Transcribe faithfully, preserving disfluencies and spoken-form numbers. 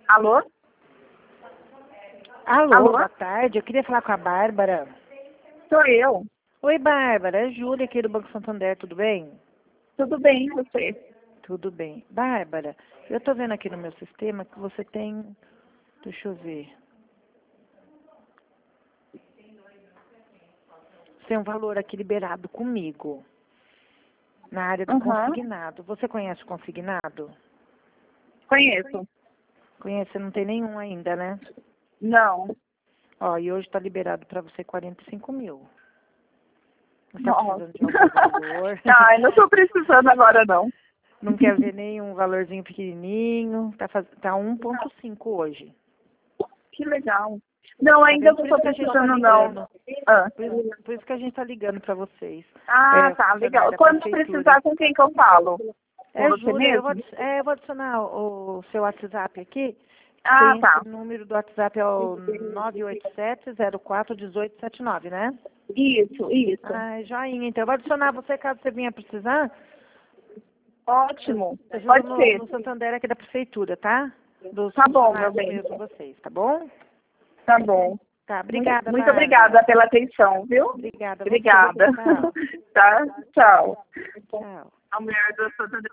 Alô? Alô, Alô? boa tarde. Eu queria falar com a Bárbara. Sou eu. Oi, Bárbara. É Júlia aqui do Banco Santander, tudo bem? Tudo bem, e você? Tudo bem. Bárbara, eu tô vendo aqui no meu sistema que você tem... Deixa eu ver. Você tem um valor aqui liberado comigo, na área do Uhum. consignado. Você conhece o consignado? Conheço. Conhece, não tem nenhum ainda, né? Não. Ó, e hoje tá liberado para você quarenta e cinco mil. Você tá Nossa. precisando de algum valor? Ah, eu não estou precisando agora, não. Não quer ver nenhum valorzinho pequenininho? Tá, faz... tá um ponto cinco hoje. Que legal. Não, Tá ainda vendo? não Por isso estou que a gente tá precisando, não. ligando. Ah, Por isso, por isso que a gente tá ligando para vocês. ah É, tá, funcionário legal. da Quando prefeitura. precisar, com quem que eu falo? Com É, você Júlia, eu vou, mesmo? adi- é, eu vou adicionar o, o seu WhatsApp aqui. Ah, Tem tá. esse número do WhatsApp, é o nove oito sete, zero quatro, um oito sete nove, né? Isso, isso. Ah, joinha, então. Eu vou adicionar você caso você venha precisar. Ótimo. Ajuda Pode no, ser. no Santander aqui da prefeitura, tá? Dos Tá bom, meu funcionários bem. mesmo, vocês, tá bom? Tá bom. Tá, Muito, obrigada, muito Bárbara. obrigada pela atenção, viu? Obrigada a você. Obrigada. Tchau. Tá? Tchau. Tchau. A mulher do Santander.